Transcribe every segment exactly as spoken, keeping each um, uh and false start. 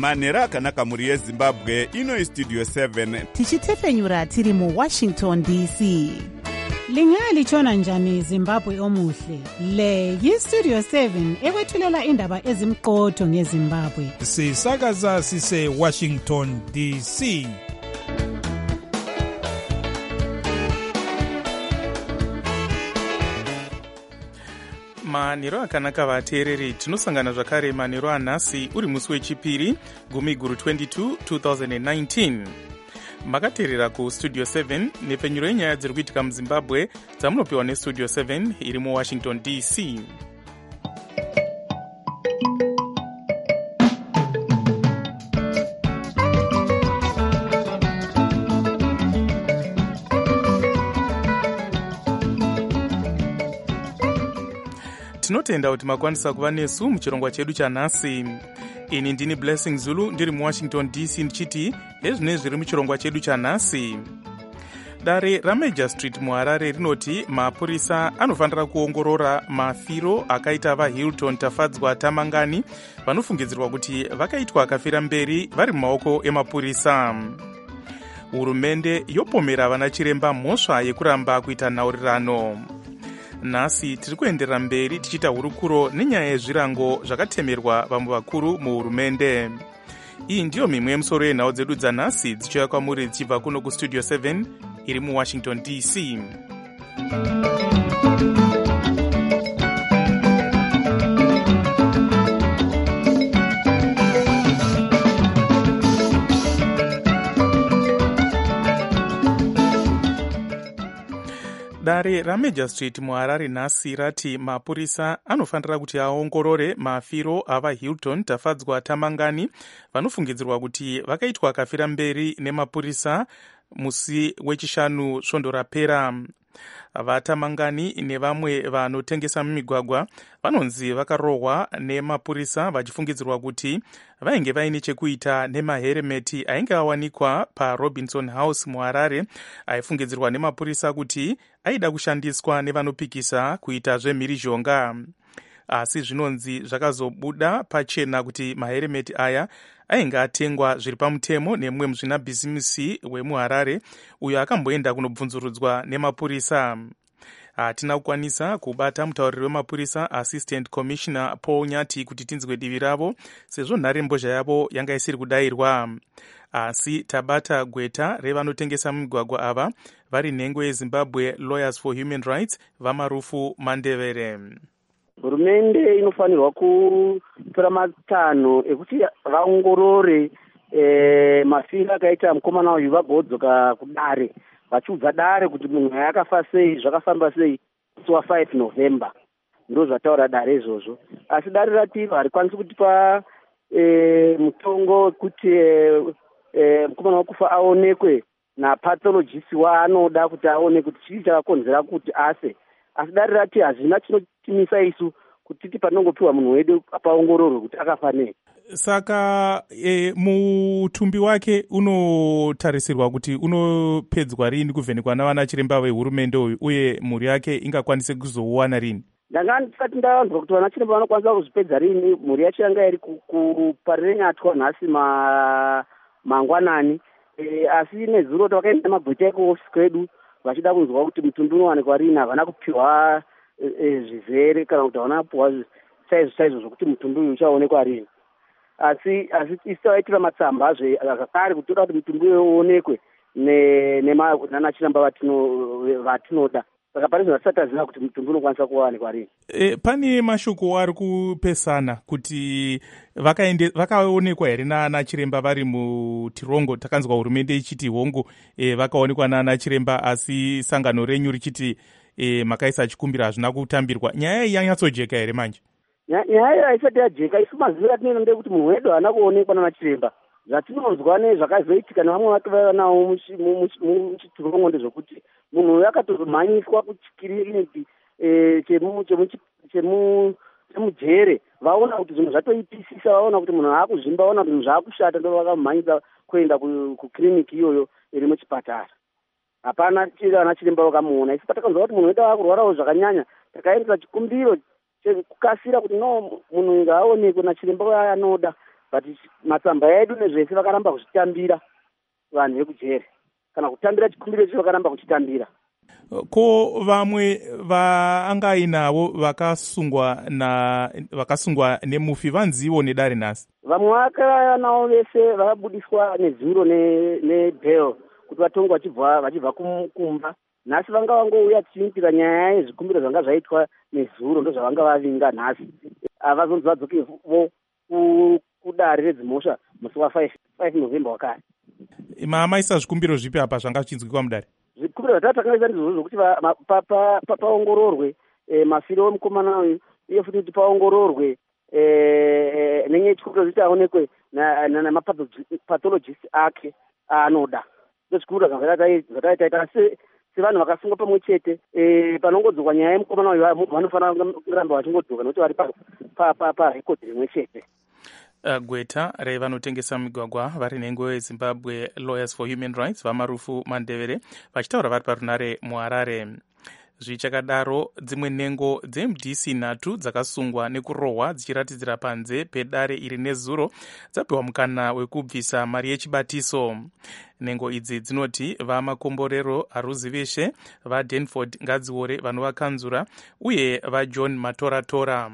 manhero akanaka mhuri yezimbabwe. Ino istudio seven tichitefenyura tiri muwashington D C. Lingalitshona njani Zimbabwe omuhle? Le yistudio seven ekwethulela indaba ezimqotho ngeZimbabwe. Sisakaza sise Washington D C. manhero akanaka vateereri, tinosangana zvakare manhero anhasi uri musi wechipiri gumi guru twenty-two twenty nineteen. Makateerera kustudio seven nepfenyuro yenyaya dziri kuitika muzimbabwe dzamunopiwa nestudio seven iri muwashington D C. Tinotenda kuti makwanisa kuva nesu muchirongwa chedu chanhasi. Ini ndini Blessing Zulu ndiri muwashington D C ndichiti ezvine zviri muchirongwa chedu chanhasi. Dare raMajor Street muHarare rinoti mapurisa anofanira kuongorora mafiro akaita vaHilton Tafadzwa Tamangani vanofungidzirwa kuti vakaitwa akafira mberi vari mumaoko emapurisa. Hurumende yopomera vana chiremba mhosva yekuramba kuita nhaurirano. Nhasi tiri kuenderera mberi tichita hurukuro nenyaya yezvirango zvakatemerwa vamwe vakuru muhurumende. Iyi ndiyo mimwe yemusoro yenhau dzedu dzanhasi dzichiuya kwamuri dzichibva kuno kustudio seven iri muwashington D C. Dare raMajor Street muHarare nhasi rati mapurisa anofanira kuti aongorore mafiro avaHilton Tafadzwa Tamangani vanofungidzirwa kuti vakaitwa akafira mberi nemapurisa musi wechishanu svondo rapera. Vatamangani nevamwe vanotengesa mumigwagwa vanonzi vakarohwa nemapurisa vachifungidzirwa kuti vainge vaine chekuita nemaheremeti ainge awanikwa paRobinson House muHarare aifungidzirwa nemapurisa kuti aida kushandiswa nevanopikisa kuita zvemhirizhonga. Asi zvinonzi zvakazobuda pachena kuti maheremeti aya ainge atengwa zviri pamutemo nemumwe muzvinabhizimisi wemuHarare uyo akamboenda kunobvunzurudzwa nemapurisa. Hatina kukwanisa kubata mutauriri wemapurisa Assistant Commissioner Paul Nyati kuti tinzwe divi ravo sezvo nharembozha yavo yanga isiri kudayirwa. Asi tabata gweta revanotengesa mumigwagwa ava vari nhengo yeZimbabwe Lawyers for Human Rights vaMarufu Mandevere. Hurumende inofanirwa kutora matanho ekuti vaongorore e, mafiro akaita mukomana uyu vagodzoka kudare vachiudza dare kuti munhu akafa sei, zvakafamba sei musi wa five November. Ndo zvataura dare izvozvo. Asi dare rativo harikwanisi kutipa e, mutongo kuti e, e, mukomana wakufa aonekwe napathologist waanoda kuti aone kuti chii chakakonzera kuti ase. Asi dare rati hazvina chinotimisa isu kuti titi panongopiwa munhu wedu paongororwe kuti akafa nei. Saka e, mutumbi wake unotarisirwa kuti unopedzwa rini kuvhenekwa navana chiremba vehurumende uyu uye mhuri yake ingakwanise kuzouwana rini? Ndanga ndisati ndavanzwa kuti vana chiremba vanokwanisa kuzvipedza rini. Mhuri yacho yanga iri kuParirenyatwa nhasi ma, mangwanani e, asi nezuro kuti vakaenda magweta ekuofisi kwedu vachida kunzwa kuti mutumbi unowanikwa rini. Havana kupiwa e, e, zvizere kana kuti havana kupiwa chaizvo chaizvo zvokuti mutumbi uyu uchaonekwa rini. Asi asi isitaitira matsamba zvakare kuti toda kuti mutumbi uyu uonekwe nana chiremba vatino vatinoda. Saka pane zvinhu zvatisati taziva kuti mutumbi unokwanisa kuwanikwa rini. E, pane mashoko ari kupesana kuti vakaende vakaonekwa here nana chiremba vari mutirongo. Takanzwa hurumende ichiti hongu e, vakaonekwa nana chiremba asi sangano renyu richiti e, makaisa chikumbiro hazvina kutambirwa. Nyaya iyi yanyatsojeka here manje? Nyaya iyi haisati yajeka. Isu mazivo atinoenda ndekuti munhu wedu haana kuonekwa nana chiremba. Zvatinonzwa nezvakazoitika nevamwe vake vaiva nawo muchitirongo ndezvokuti munhu uyu akatozomhanyiswa kuchikiriniki chemujere. Vaona kuti zvinhu zvatoipisisa, vaona kuti munhu haakuzvimba, vaona kuti zvinhu zvaakushata, ndo vakamhanyisa kuenda kukiriniki iyoyo iri muchipatara. Hapana ana chiremba vakamuona. Isi patakanzwa kuti munhu wedu aakurwarawo zvakanyanya, takaendesa chikumbiro chekukasira kuti no munhu uyu ngaaonekwe nachiremba anoda. but matsamba edu nezvese vakaramba kuchitambira vanhu vekujere kana kutambira chikumbiro chedu vakaramba kuchitambira. Ko vamwe vaangainavo vakasungwa na vakasungwa nemufi vanzivo nedare nhasi? Vamwe vakanavo vese vakabudiswa nezuro nebhel kuti vatonge vachibva vachibva kumba. Nhasi vanga vangouya tichiitira nyaya yezvikumbiro zvanga zvaitwa nezuro ndo zvavanga vavinga nhasi. Avazonzi vadzokevo kudare redzimhosva musi wa five November wakare. Maamaisa zvikumbiro zvipi apa zvanga zvichinzwikwa mudare? Zvikumbiro zvatakaisa ndizvo zvokuti paongororwe mafiro emukomana uyu uye futi kuti paongororwe nenye chikumbiro kuti aonekwe namapathologist ake aanoda. Ndozvikumbiro zvataitaita sevanhu vakasungwa pamwe chete panongodzokwa nyaya yemukomana uyu vanofanira kuramba vachingodzoka nokuti vari parekodhi rimwe chete. Uh, gweta revanotengesa migwagwa vari nhengo yezimbabwe Lawyers for Human Rights vamarufu Mandevere vachitaura vari parunare muHarare. Zvichakadaro dzimwe nhengo dzeM D C nhatu dzakasungwa nekurohwa dzichiratidzira panze pedare iri nezuro dzapiwa mukana wekubvisa mari yechibatiso. Nhengo idzi dzinoti vamakomborero Aruziveshe, vaDenford Ngadziore vanovakanzura uye vaJohn Matoratora.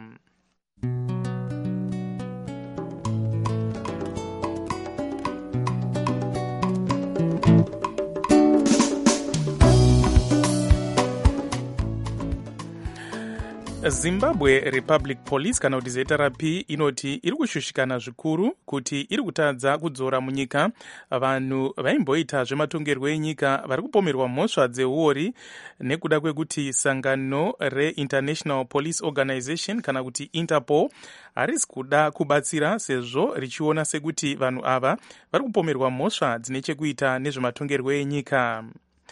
Zimbabwe Republic Police kana kuti Z R P inoti iri kushushikana zvikuru kuti iri kutadza kudzora munyika vanhu vaimboita zvematongerwo enyika vari kupomerwa mhosva dzeuori nekuda kwekuti sangano reInternational Police Organization kana kuti Interpol harisi kuda kubatsira sezvo richiona sekuti vanhu ava vari kupomerwa mhosva dzine chekuita nezvematongerwo enyika.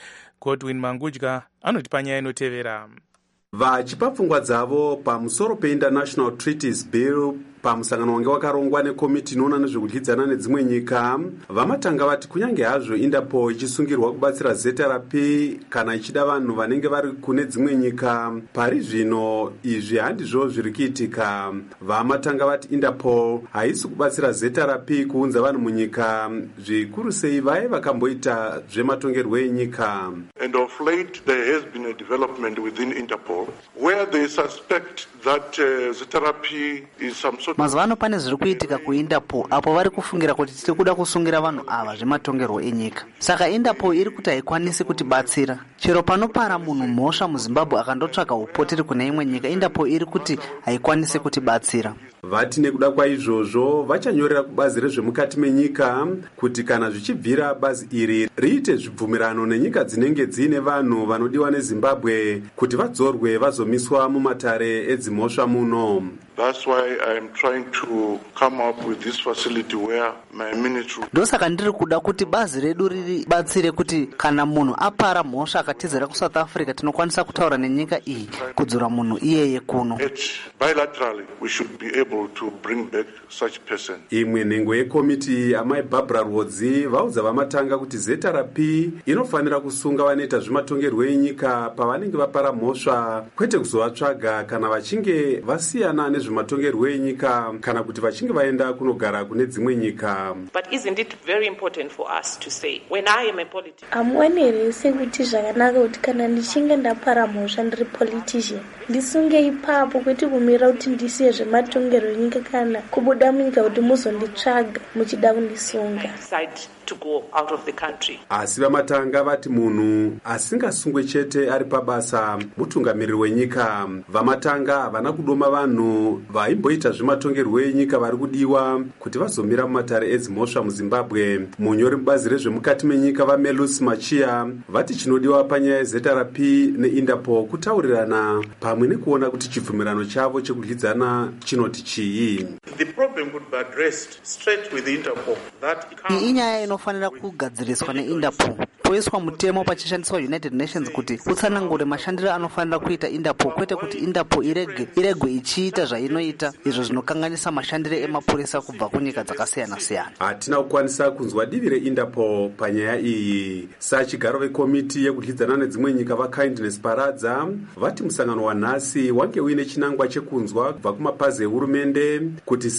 Godwin Mangudya anoti panyaya inotevera. Vachipa pfungwa dzavo pamusoro peInternational Treaties Bill pamusangano wange wakarongwa nekomiti inoona nezvekudyidzana nedzimwe nyika, vamatanga vati kunyange hazvo Interpol ichisungirwa kubatsira Z R P kana ichida vanhu vanenge vari kune dzimwe nyika, pari zvino izvi handizvo zviri kuitika. Vamatanga vati Interpol haisi kubatsira Z R P kuunza vanhu munyika, zvikuru sei vaye vakamboita zvematongerwo enyika. And of late there has been a development within Interpol where they suspect that uh, Z R P is some sort. Mazuvano pane zviri kuitika kuInterpol apo vari kufungira kuti tiri kuda kusungira vanhu ava zvematongerwo enyika. Saka Interpol iri kuti haikwanisi kutibatsira. Chero panopara munhu mhosva muZimbabwe akandotsvaka upoteri kune imwe nyika, Interpol iri kuti haikwanisi kutibatsira. Vati nekuda kwaizvozvo vachanyorera kubazi rezvemukati menyika kuti kana zvichibvira bazi iri riite zvibvumirano nenyika dzinenge dziine vanhu vanodiwa neZimbabwe kuti vadzorwe vazomiswa mumatare edzimhosva muno. That's why I am trying to come up with this facility where my ministry. Ndosaka ndiri kuda kuti bazi redu riri batsire kuti kana munhu apara mhosva akatizira kuSouth Africa tinokwanisa kutaura nenyika iyi kudzura munhu iyeye kuno. Bilaterally we should be able to bring back such person. Imwe nhengo yekomiti amai Barbara Rhodzi vaudza vamatanga kuti Z R P inofanira kusunga vanoita zvematongerwo enyika pavanenge vapara mhosva, kwete kuzovatsvaga kana vachinge vasiyana nezvematongerwo enyika kana kuti vachinge vaenda kunogara kune dzimwe nyika. But isn't it very important for us to say when I am a politician? Amuonere sekuti zvakanaka kuti kana ndichinge ndapara mhosva ndiri politician ndisunge ipapo kwete kumira kuti ndisiye zvematongerwo enyika kana kubuda munyika kuti muzonditsvaga muchida kundisunga. To go out of the country. Asi vamatanga vati munhu asingasungwe chete ari pabasa mutungamiriri wenyika. Vamatanga havana kudoma vanhu vaimboita zvematongerwo enyika vari kudiwa kuti vazomira mumatare edzimhosva muZimbabwe. Munyori mubazi rezvemukati menyika vaMelus Machia vati chinodiwa panyaya yeZ R P neInterpol kutaurirana pamwe nekuona kuti chibvumirano chavo chekudyidzana chinoti chii. The problem could be addressed straight with Interpol. That iyi inyaya inofanira kugadziriswa neInterpol, poiswa mutemo pachishandiswa United Nations kuti utsanangure mashandiro anofanira kuita Interpol, kwete kuti Interpol irege iregwe ichiita zvainoita izvo zvinokanganisa mashandiro emapurisa kubva kunyika dzakasiyana siyana. Hatina kukwanisa kunzwa divi reInterpol panyaya iyi. Sachigaro vekomiti yekudyidzana nedzimwe nyika vaKindness Paradza vati musangano wanhasi wange uine chinangwa chekunzwa kubva kumapazi ehurumende kuti sei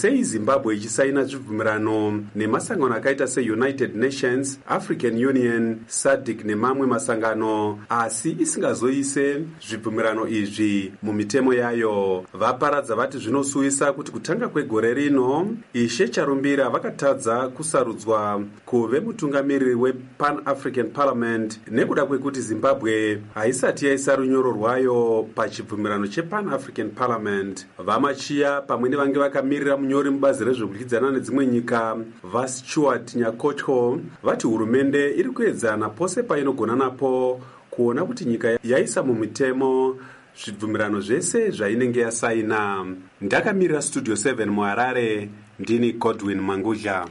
sei zimbabwe ichisaina zvibvumirano nemasangano akaita seunited nations, african union, sadc nemamwe masangano asi isingazoise zvibvumirano izvi mumitemo yayo? Vaparadza vati zvinosuwisa kuti kutanga kwegore rino Ishe Charumbira vakatadza kusarudzwa kuve mutungamiriri wePan African Parliament nekuda kwekuti Zimbabwe haisati yaisa runyoro rwayo pachibvumirano chePan African Parliament. Vamachiya pamwe nevange vakamirira munyori mubazi rezvekudyidzana nedzimwe nyika vaStuart Nyakotyo vati hurumende iri kuedzana pose painogona napo kuona kuti nyika yaisa mumitemo zvibvumirano zvese zvainenge yasaina. Ndakamirira Studio seven muHarare, ndini Godwin Mangudla.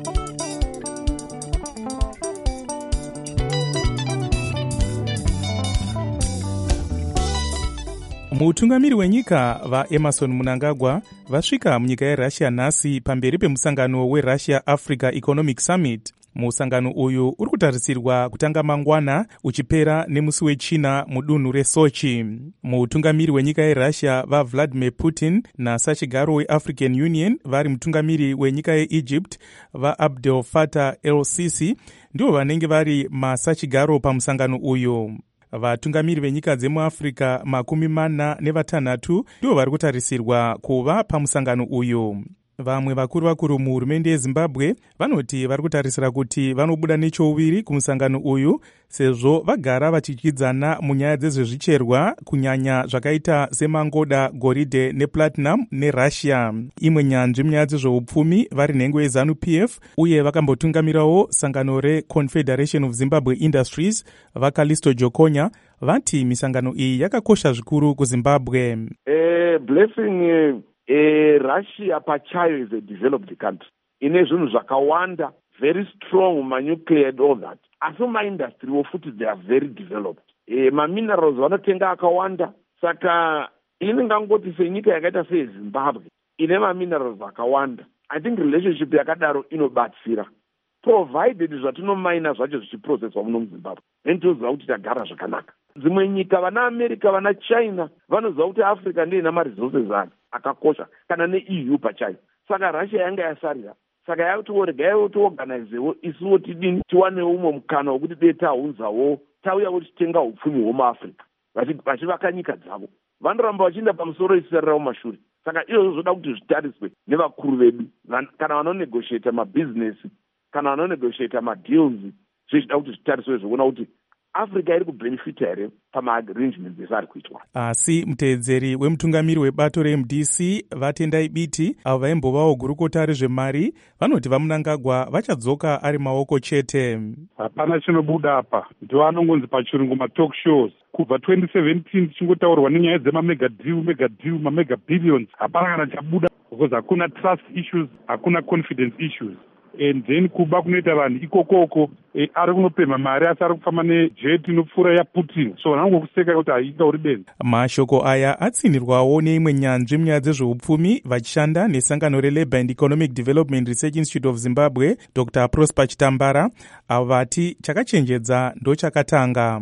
Mutungamiri wenyika vaEmerson Mnangagwa vasvika munyika yeRussia nhasi pamberi pemusangano weRussia Africa Economic Summit. Musangano uyu uri kutarisirwa kutanga mangwana uchipera nemusi wechina mudunhu reSochi. Mutungamiri wenyika yeRussia vaVladimir Putin nasachigaro weAfrican Union vari mutungamiri wenyika yeEgypt vaAbdel Fattah el-Sisi ndivo vanenge vari masachigaro pamusangano uyu. Vatungamiri venyika dzemuAfrica makumi mana nevatanhatu ndivo vari kutarisirwa kuva pamusangano uyu. Vamwe vakuru vakuru muhurumende yeZimbabwe vanoti vari kutarisira kuti vanobuda nechouviri kumusangano uyu sezvo vagara vachidyidzana munyaya dzezvezvicherwa kunyanya zvakaita semangoda, goridhe neplatinum neRussia. Imwe nyanzvi munyaya dzezveupfumi vari nhengo yeZANU-P F uye vakambotungamirawo sangano reConfederation of Zimbabwe Industries vaKalisto Jokonya vati misangano iyi yakakosha zvikuru kuZimbabwe. Eh, blessing uh... E, Russia pachayo is a developed country ine zvinhu zvakawanda, very strong manuclear and all that, asi maindustry wofuti they are very developed. E, maminerals vanotenga akawanda, saka ini ngangoti senyika yakaita seZimbabwe ine maminerals akawanda, I think relationship yakadaro inobatsira provided zvatinomaina zvacho zvichiprocesswa muno muZimbabwe nenditoziva kuti tagara zvakanaka. Dzimwe nyika vana America vana China vanoziva kuti Africa ndiye ina maresources ake akakosha kana neE U pachayo, saka Russia yanga yasarira, saka yakuti regai tiorganizewo isuwo tidini tiwanewo umwe mukana wekuti dei tahunzawo tauyawo tichitenga upfumi hwomuAfrica vachivaka nyika dzavo. Vanoramba vachienda pamusoro isarirawo mashure, saka izvozvo zvoda kuti zvitariswe nevakuru vedu kana vanonegotiata mabhizinesi kana vanonegotiata madeals, zvichida kuti zvitariswe zvokuona kuti Africa iri kubenefita here pamaarrangements ese ari kuitwa. Asi muteedzeri wemutungamiri webato reM D C Vatendai Biti avo vaimbovawo gurukota rezvemari vanoti vaMnangagwa vachadzoka ari maoko chete. Hapana chinobuda apa, ndiwo anongonzi pachirungu matalk shows. Kubva twenty seventeen tichingotaurwa nenyaya dzemamega deal, mega deal, mamega billions, hapana kana chabuda because hakuna trust issues, hakuna confidence issues. And then kuba kunoita vanhu ikokoko e, ari kunopemha mari asi ari kufamba nejeti inopfuura yaPutin, so vanangokuseka kuti hainga uri benzi. Mashoko aya atsinirwawo neimwe nyanzvi munyaya dzezveupfumi vachishanda nesangano reLabour and Economic Development Research Institute of Zimbabwe Doctor Prosper Chitambara avo vati chakachenjedza ndochakatanga.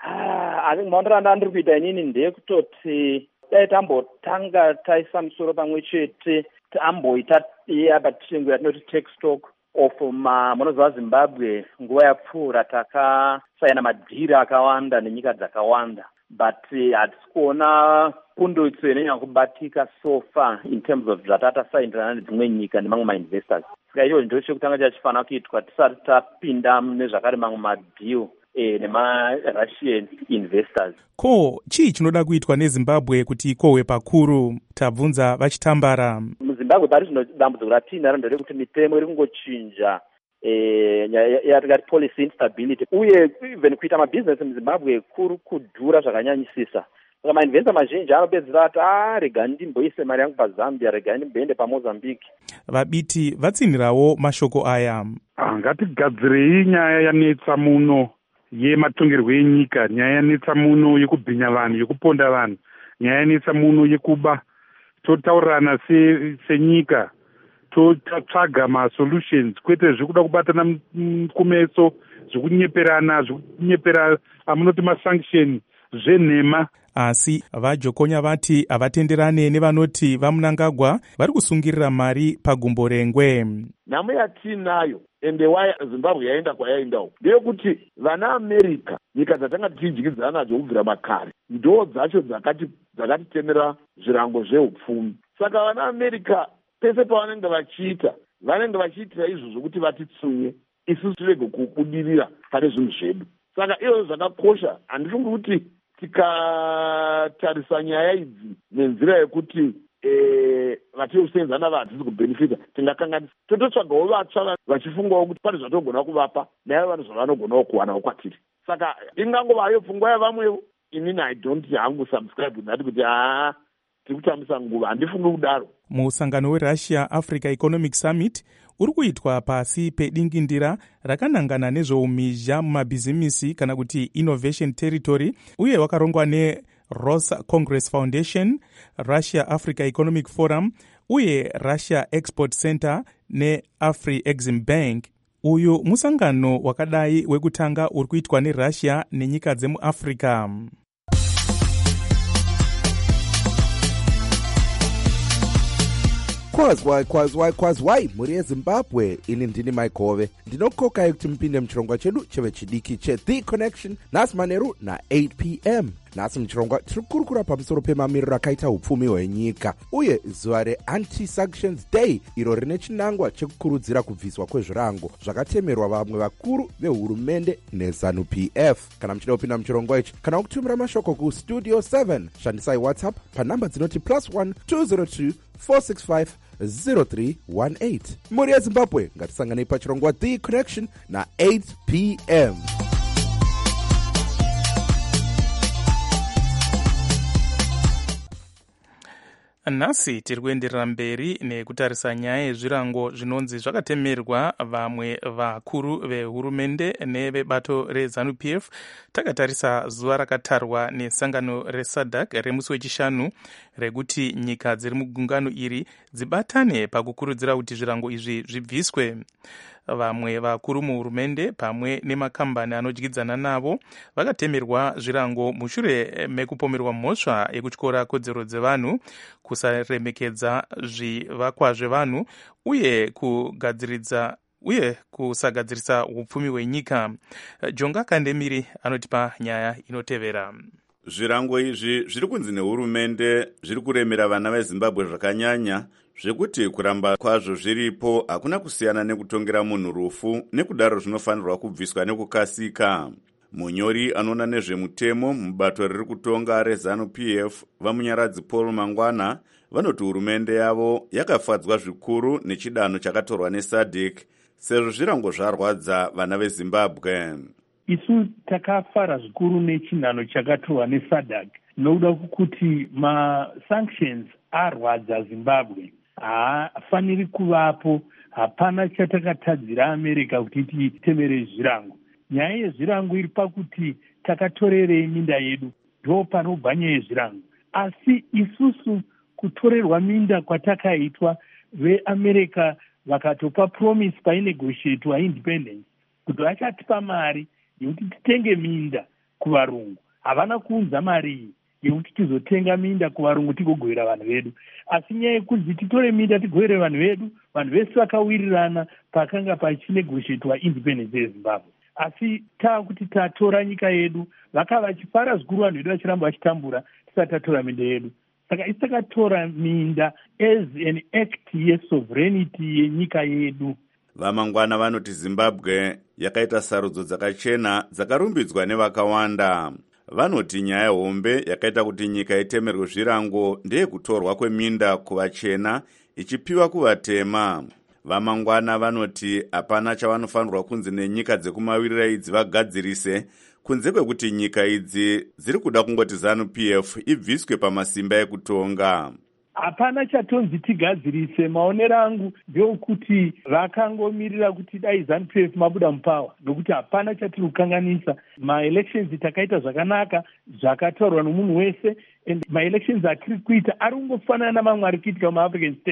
I think maonero ndiri kuita inini ndeyekutoti dai tambotanga taisa musoro pamwe chete tamboita yabatingu yatinoti take stock of munoziva Zimbabwe nguva yapfuura takasaina madhiri akawanda nenyika dzakawanda, but hatisi kuona pundutso inonyanya kubatika so far in terms of zvatatasaindirana nedzimwe nyika nemamwe mainvestors. Saka icho ndo chekutanga chachifanira kuitwa tisati tapinda nezvakare mamwe madeal E, nema-Russian investors. Ko, chii chinoda kuitwa neZimbabwe kuti ikohwe pakuru? Tabvunza Vachitambara. MuZimbabwe pari zvino dambudziko ratinaro nderekuti mitemo iri kungochinja eh yatingati policy instability uye even kuita mabusiness muZimbabwe kuri kudhura zvakanyanyisisa. Saka mainvestor mazhinji anopedzisira ati ah rega ndimboise mari yangu paZambia, rega ndimboende paMozambique. Vabiti vatsinirawo mashoko aya. Ah, ngatigadzirei nyaya yanetsa muno yematongerwo enyika, nyaya yanetsa muno yekubhinya vanhu, yekuponda vanhu, nyaya yanetsa muno yekuba. Totaurirana se, senyika, totsvaga masolutions, kwete zvikuda kubatana kumeso, zvikunyeperana, zvikunyepera amunoti masanction zvenhema. asi vajokonya vati havatenderane nevanoti vaMnangagwa vari kusungirira mari pagumbo rengwe. Nhamo yatiinayo ende wai Zimbabwe yaenda kwayaendawo ndeyekuti vana America, nyika dzatanga tichidyidzana nadzo kubvira makare, ndo dzacho dzakati dzakatitemera zvirango zveupfumi. Saka vana America pese pavanenge vachiita vanenge vachiitira izvo zvokuti vatitsunye isusu tirege kubudirira pane zvinhu zvedu. Saka izvo zvakakosha. Handifungi kuti tikatarisa nyaya idzi nenzira yekuti vatiri kuseenzana vahatisi kubhenefita, tingakanganisa tototsvagawo vatsva vachifungawo kuti pane zvatogona kuvapa naye vanhu zvavanogonawo kuwanawo kwatiri. Saka ingangovayo pfungwa yavamwewo. Inini I don't hangu subscribe nati kuti haa tiri kutambisa nguva, handifungi kudaro. Musangano weRussia Africa Economic Summit uri kuitwa pasi pedingindira rakanangana nezveumhizha mumabhizimisi kana kuti Innovation Territory, uye wakarongwa neRosa Congress Foundation, Russia Africa Economic Forum uye Russia Export Center neAfri-Exim Bank. Uyu musangano wakadai wekutanga uri kuitwa neRussia nenyika dzemuAfrica. Kwazwai kwazwai kwazwai muri yeZimbabwe, ini ndini Maikove. Ndinokokai kuti mpinde muchirongwa chedu cheve chidiki che The Connection nhasi manheru na eight p m. Nhasi muchirongwa tiri kurukura pamusoro pemamiriro akaita upfumi hwenyika uye zuva reAnti-Sanctions Day iro rine chinangwa chekukurudzira kubviswa kwezvirango zvakatemerwa vamwe vakuru vehurumende neZanu-P F. Kana muchida kupinda muchirongwa ichi kana kutumira mashoko kustudio seven, shandisai WhatsApp panhamba dzinoti plus one two zero two four six five zero three one eight. Muri yeZimbabwe, ngatisanganei pachirongwa The Connection na eight p m. Nhasi tiri kuenderera mberi nekutarisa nyaya yezvirango zvinonzi zvakatemerwa vamwe vakuru vehurumende nevebato reZanu-P F. Takatarisa zuva rakatarwa nesangano reSADC remusi wechishanu rekuti nyika dziri mugungano iri dzibatane pakukurudzira kuti zvirango izvi zvibviswe. Vamwe vakuru muhurumende pamwe nemakambani anodyidzana navo vakatemerwa zvirango mushure mekupomerwa mhosva yekutyora kodzero dzevanhu, kusaremekedza zvivakwa zvevanhu uye kugadziridza uye kusagadzirisa upfumi hwenyika. Jonga Kandemiri anotipa nyaya inotevera. Zvirango izvi zviri kunzi nehurumende zviri kuremera vana veZimbabwe zvakanyanya, zvekuti kuramba kwazvo zviripo hakuna kusiyana nekutongera munhu rufu, nekudaro zvinofanirwa kubviswa nekukasika. Munyori anoona nezvemutemo mubato riri kutonga reZanu-P F vamunyaradzi Paul Mangwana vanoti hurumende yavo yakafadzwa zvikuru nechidanho chakatorwa neSADC sezvo zvirango zvarwadza vana veZimbabwe. Isu takafara zvikuru nechinhano chakatorwa neSADC nokuda kuti masanctions arwadza Zimbabwe. Haafaniri kuvapo, hapana chatakatadzira America kuti titemere zvirango. Nyaya yezvirango iri pakuti takatorerei minda yedu, ndo panobva nyaya yezvirango. Asi isusu kutorerwa minda kwatakaitwa, veAmerica vakatopa promise painegoshietwa independence kuti vachatipa mari yekuti titenge minda kuvarungu. Havana kuunza mari iyi yekuti tizotenga minda kuvarungu tigogovera vanhu vedu. Asi nyaya yekuti titore minda tigovere vanhu vedu, vanhu vese vakawirirana pakanga pachinegoshietwa independence yeZimbabwe. Asi taakuti tatora nyika yedu, vakava vachifara zvikuru vanhu vedu vachiramba vachitambura tisati tatora minda yedu. Saka isi takatora minda as an act yesovereignty yenyika yedu. Vamangwana vanoti Zimbabwe yakaita sarudzo dzakachena dzakarumbidzwa nevakawanda. Vanoti nyaya hombe yakaita kuti nyika itemerwe zvirango ndeyekutorwa kweminda kuvachena ichipiwa kuvatema. Vamangwana vanoti hapana chavanofanirwa kunzi nenyika dzekumawirira idzi vagadzirise, kunze kwekuti nyika idzi dziri kuda kungoti Zanu-P F ibviswe pamasimba ekutonga. Hapana chatonzi tigadzirise. Maonero angu ndeokuti vakangomirira kuti dai Zanu-P F mabuda mupawa, nokuti hapana chatiri kukanganisa. Maelections takaita zvakanaka, zvakatorwa nomunhu wese, and maelections atiri kuita ari kungofanana namamwe ari kuitika muAfrican states.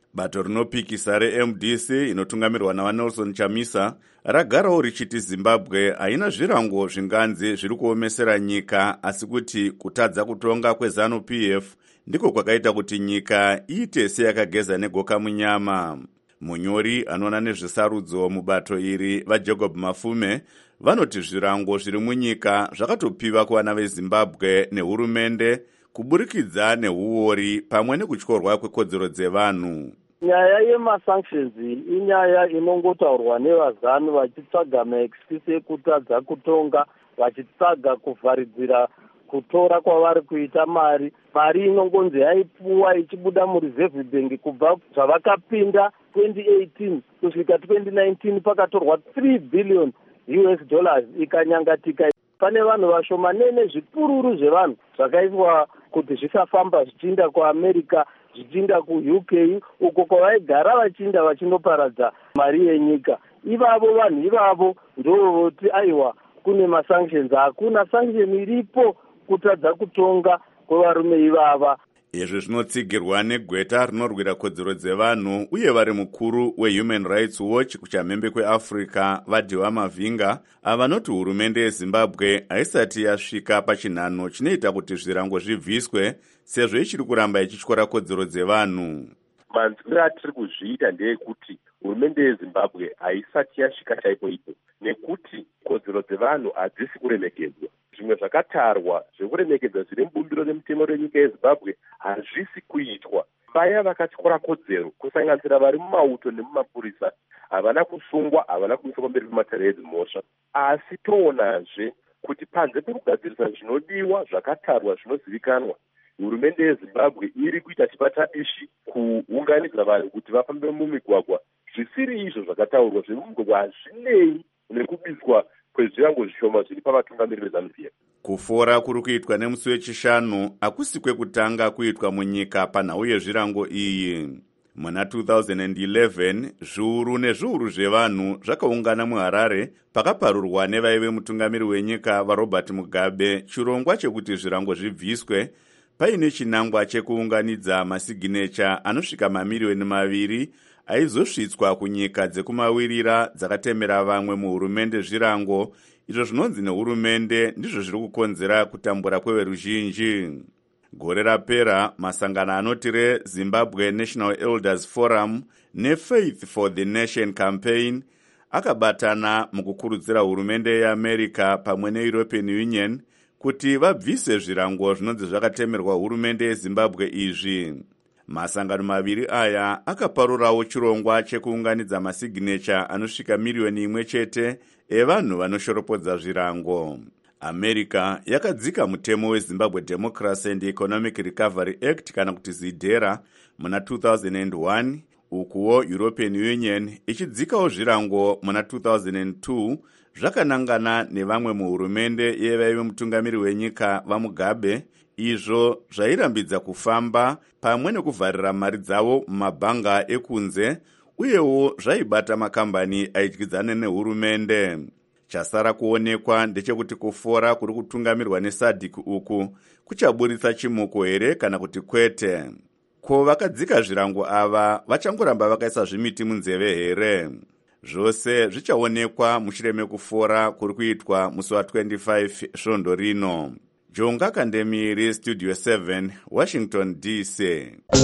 Bato rinopikisa reM D C inotungamirwa navanelson Chamisa ragarawo richiti Zimbabwe haina zvirango zvinganzi zviri kuomesera nyika, asi kuti kutadza kutonga kweZANU-P F ndiko kwakaita kuti nyika iite seyakageza negoka munyama. Munyori anoona nezvesarudzo mubato iri vaJacob Mafume vanoti zvirango zviri munyika zvakatopiwa kuvana veZimbabwe nehurumende kuburikidza neuori pamwe nekutyorwa kwekodzero dzevanhu. Nyaya yemasanctions inyaya inongotaurwa nevazanu vachitsvaga maexcuse ekutadza kutonga, vachitsvaga kuvharidzira kutora kwavari kuita mari. Mari inongonzi yaipuwa ichibuda mureserve bank kubva zvavakapinda twenty eighteen kusvika twenty nineteen pakatorwa three billion U S dollars ikanyangatika. Pane vanhu vashomanene zvipururu zvevanhu zvakaiswa kuti zvisafamba zvichiinda kuAmerica, zvichiinda kuU K uko kwavaigara vachiinda vachinoparadza mari yenyika. Ivavo vanhu ivavo ndovoti aiwa kune masanctions. Hakuna sanction iripo kutadza kutonga kwevarume ivava. Izvi zvinotsigirwa negweta rinorwira kodzero dzevanhu uye vari mukuru weHuman Rights Watch kuchamhembe kweAfrica vaDhiwa Mavinga avanoti hurumende yeZimbabwe haisati yasvika pachinhano chinoita kuti zvirango zvibviswe sezvo ichiri kuramba ichityora kodzero dzevanhu. Manzwiro atiri kuzviita ndeyekuti hurumende yeZimbabwe haisati yasvika chaipo ipo, nekuti kodzero dzevanhu hadzisi kuremekedzwa. Zvimwe zvakatarwa zvekuremekedza zviri mubumbiro remutemo renyika yeZimbabwe hazvisi kuitwa. Vaya vakatyora kodzero kusanganisira vari mumauto nemumapurisa havana kusungwa, havana kuiswa pamberi pematare edzimhosva. Asi toonazve kuti panze pekugadzirisa zvinodiwa zvakatarwa zvinozivikanwa, hurumende yeZimbabwe iri kuita chipatapishi kuunganidza vanhu kuti vafambe mumigwagwa. Zvisiri izvo zvakataurwa zvemumigwagwa hazvinei nekubiswa kwezvirango zvishoma zviri pavatungamiri veZANU-P F. Kufora kuri kuitwa nemusi wechishanu hakusi kwekutanga kuitwa munyika panhau yezvirango iyi. Muna two thousand eleven zviuru nezviuru zvevanhu zvakaungana muHarare pakaparurwa nevaive mutungamiri wenyika vaRobert Mugabe chirongwa chekuti zvirango zvibviswe paine chinangwa chekuunganidza masiginecha anosvika mamiriyoni maviri aizosvitswa kunyika dzekumawirira dzakatemera vamwe muhurumende zvirango. Izvo zvinonzi nehurumende ndizvo zviri kukonzera kutambura kweveruzhinji. Gore rapera masangano anoti reZimbabwe National Elders Forum neFaith for the Nation Campaign akabatana mukukurudzira hurumende yeAmerica pamwe neEuropean Union kuti vabvise zvirango zvinonzi zvakatemerwa hurumende yeZimbabwe izvi. Masangano maviri aya akaparurawo chirongwa chekuunganidza masignature anosvika miriyoni imwe chete evanhu vanoshoropodza zvirango. America yakadzika mutemo weZimbabwe Democracy and Economic Recovery Act kana kuti ZIDERA muna two thousand one, ukuwo European Union ichidzikawo zvirango muna two thousand two zvakanangana nevamwe muhurumende yevaive mutungamiri wenyika vaMugabe, izvo zvairambidza kufamba pamwe nekuvharira mari dzavo mumabhanga ekunze uyewo zvaibata makambani aidyidzana nehurumende. Chasara kuonekwa ndechekuti kufora kuri kutungamirwa neSADC uku kuchaburitsa chimuko here kana kuti kwete. Ko vakadzika zvirango ava vachangoramba vakaisa zvimiti munzeve here? Zvose zvichaonekwa mushure mekufora kuri kuitwa musi wa twenty-five svondo rino. Jonga Kandemiri, Studio seven, Washington D C.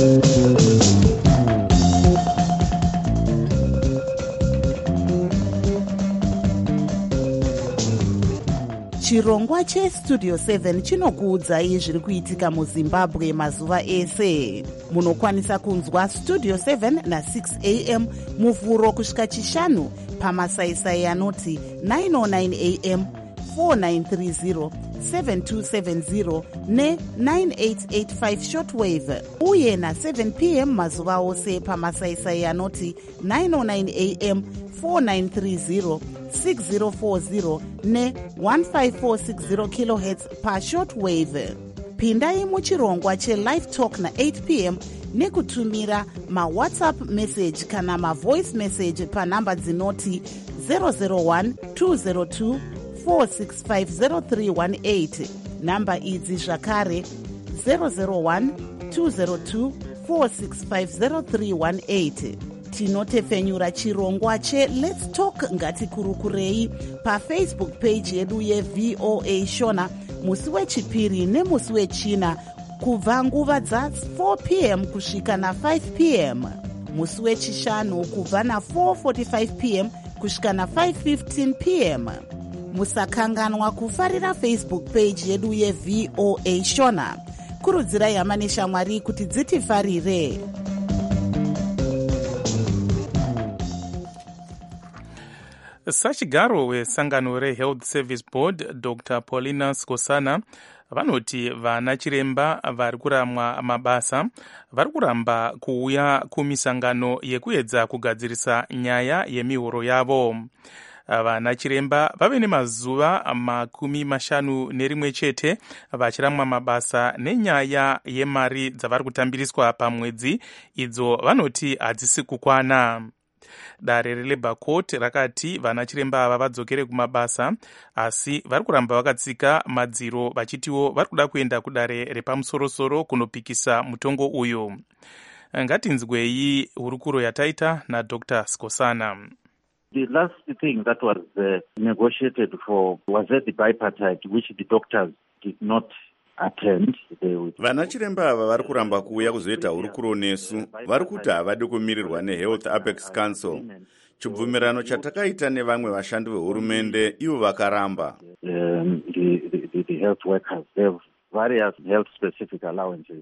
Chirongwa cheStudio seven chinokuudzai zviri kuitika muZimbabwe mazuva ese. Munokwanisa kunzwa Studio seven na six a m muvhuro kusvika chishanu pamasaisai anoti nine oh nine a m, four nine three zero, seven two seven zero ne nine eight eight five shortwave, uye na seven p m mazuva ose pamasaisai anoti nine oh nine a m, four nine three zero, six zero four zero ne one five four six zero kilohertz pa shortwave. Pindai muchirongwa cheLive Talk na eight p m nekutumira mawhatsapp message kana mavoice message panhamba dzinoti zero zero one two zero two four six five zero three one eight. Namba idzi zvakare zero zero one two zero two four six five zero three one eight. Tinotepfenyura chirongwa che-Let's Talk ngatikurukurei pafacebook page yedu ye-V O A Shona musi wechipiri nemusi wechina kubva nguva dza four p m kusvika na five p m, musi wechishanu kubva na four forty-five p m kusvika na five fifteen p m. Musakanganwa kufarira Facebook page yedu ye-V O A Shona. Kurudzirai hama neshamwari kuti dzitifarire. Sachigaro wesangano reHealth Service Board Doctor Paulina Skosana vanoti vana chiremba vari kuramwa mabasa vari kuramba kuuya kumisangano yekuedza kugadzirisa nyaya yemihoro yavo. Vana chiremba vave nemazuva makumi mashanu nerimwe chete vachiramwa mabasa nenyaya yemari dzavari kutambiriswa pamwedzi idzo vanoti hadzisi kukwana. Dare reLabour Court rakati vana chiremba ava vadzokere kumabasa, asi vari kuramba vakatsika madziro vachitiwo vari kuda kuenda kudare repamusorosoro kunopikisa mutongo uyu. Ngatinzwei hurukuro yataita naDr Skosana. The last thing that was uh, negotiated for was at the bipartite, which the doctors did not attend. Vana chiremba ava vari kuramba kuuya kuzoita hurukuro nesu, vari kuti havadi kumirirwa neHealth Apex Council. Chibvumirano chatakaita nevamwe vashandi vehurumende ivo vakaramba. Um, the, the, the health workers have various health specific allowances.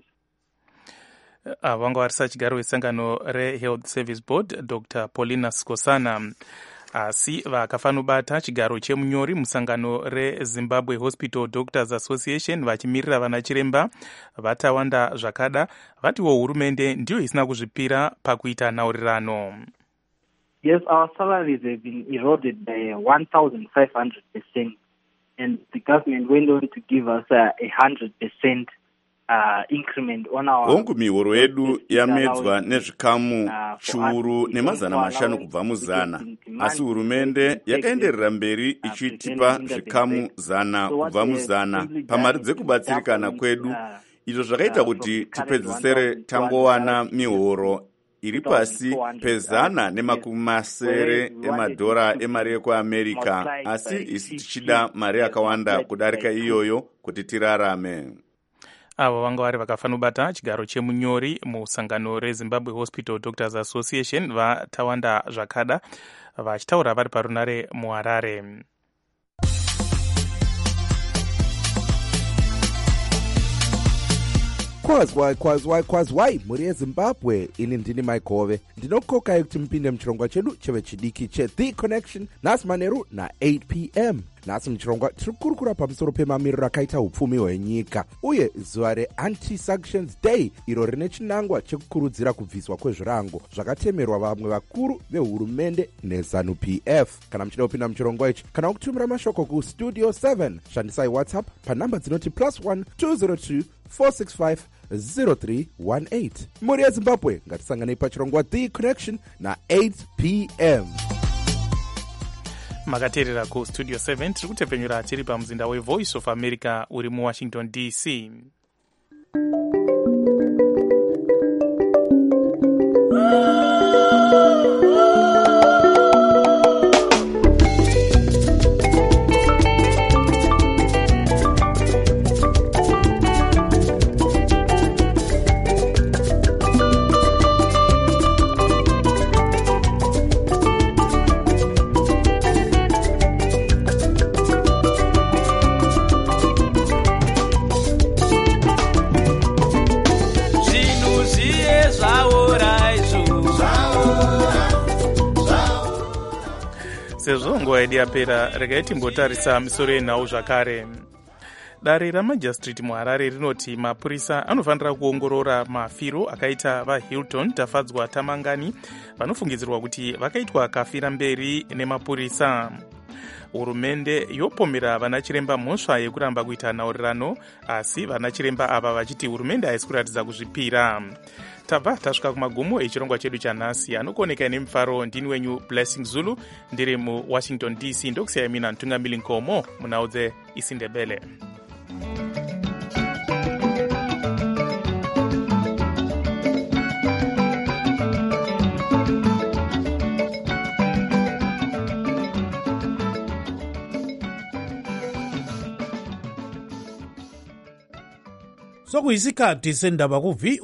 Vanga vari sachigaro wesangano reHealth Service Board Doctor Paulina Skosana. Asi vakafanobata chigaro chemunyori musangano reZimbabwe Hospital Doctors Association vachimirira vana chiremba vatawanda zvakada vatiwo hurumende ndiyo isina kuzvipira pakuita nhaurirano. Yes, our salaries have been eroded by one thousand five hundred percent, and the government went on to give us a one hundred percent Uh, increment on our hongu mihoro yedu yamedzwa nezvikamu chiuru nemazana mashanu kubva muzana, asi hurumende yakaenderera mberi ichitipa zvikamu zana kubva muzana pamari dzekubatsirikana kwedu. Izvo zvakaita kuti tipedzisere tangowana mihoro iri pasi pezana nemakumi masere emadhora emari yekuAmerica, asi isi tichida mari yakawanda kudarika iyoyo kuti tirarame. Avo vanga vari vakafanobata chigaro chemunyori musangano reZimbabwe Hospital Doctors Association vatawanda zvakada vachitaura vari parunare muHarare. Kwazwai kwazwai kwazwai muri yeZimbabwe, ini ndini Maikove. Ndinokokai kuti mpinde muchirongwa chedu chevechidiki cheThe Connection nhasi manheru na eight p m. Nhasi muchirongwa tiri kukurukura pamusoro pemamiriro akaita upfumi hwenyika uye zuva reAnti-Sanctions Day iro rine chinangwa chekukurudzira kubviswa kwezvirango zvakatemerwa vamwe vakuru vehurumende neZANU P F. Kana muchida kupinda muchirongwa ichi kana kutumira mashoko kustudio seven, shandisai WhatsApp panhamba dzinoti plus one two zero two four six five zero three one eight. Muri yeZimbabwe ngatisanganei pachirongwa The Connection na eight p m. Makateerera kustudio seven tiri kutepfenyura tiri pamuzinda weVoice of America uri muWashington D C. Sezvo nguva yedu yapera, regai timbotarisa misoro yenhau zvakare. Dare ramajistrate muHarare rinoti mapurisa anofanira kuongorora mafiro akaita vaHilton Tafadzwa Tamangani vanofungidzirwa kuti vakaitwa kafira mberi nemapurisa. Hurumende yopomera vana chiremba mhosva yekuramba kuita nhaurirano, asi vana chiremba ava vachiti hurumende haisi kuratidza kuzvipira. Tabva tasvika kumagumo echirongwa chedu chanhasi. Anokoneka nemufaro ndini wenyu Blessing Zulu, ndiri muWashington D C. Ndokusiyai mina Ntungamili Nkomo munhau dzeIsindebele. sekuyisikhathi sendaba ku-V